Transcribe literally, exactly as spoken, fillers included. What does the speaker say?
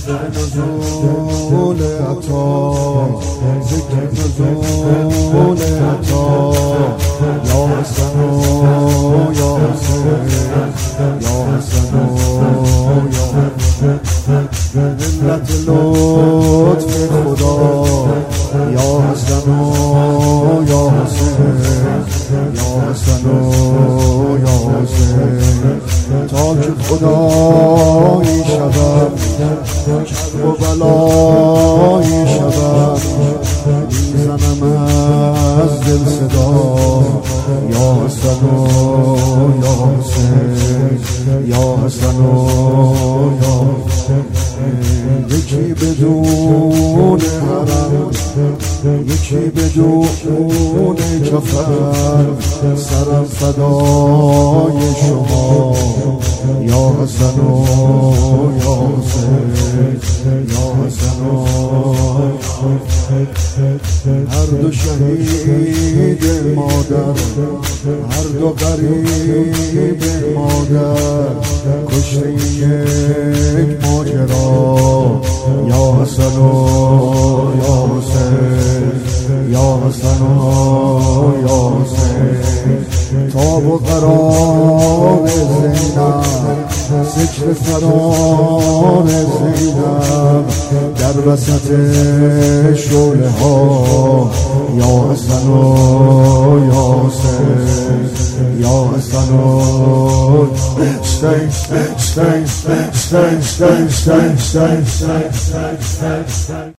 نزول عطا ذکر نزول عطا یا حسن و یا حسین یا حسن و یا ملت لطف خدا یا حسن و یا حسین یا حسن و یا حسین تا که خدایی شدم کرب و بلایی شدم میزنم از دل صدا یا حسن و یا حسین یا حسن و یا حسین یکی بدون حرم یکی بدون کفن سرم فدای شما یا حسن و یا حسین یا حسن و هر دو شهید مادر هر دو غریب مادر کشته یک ماجرا یا حسن و یا حسین یا حسن و یا حسین تاب و قرار زینب ذکر فرار زینب در وسط شعله ها یا حسن و یا حسین یا حسن و stay stay stay stay stay stay stay stay stay stay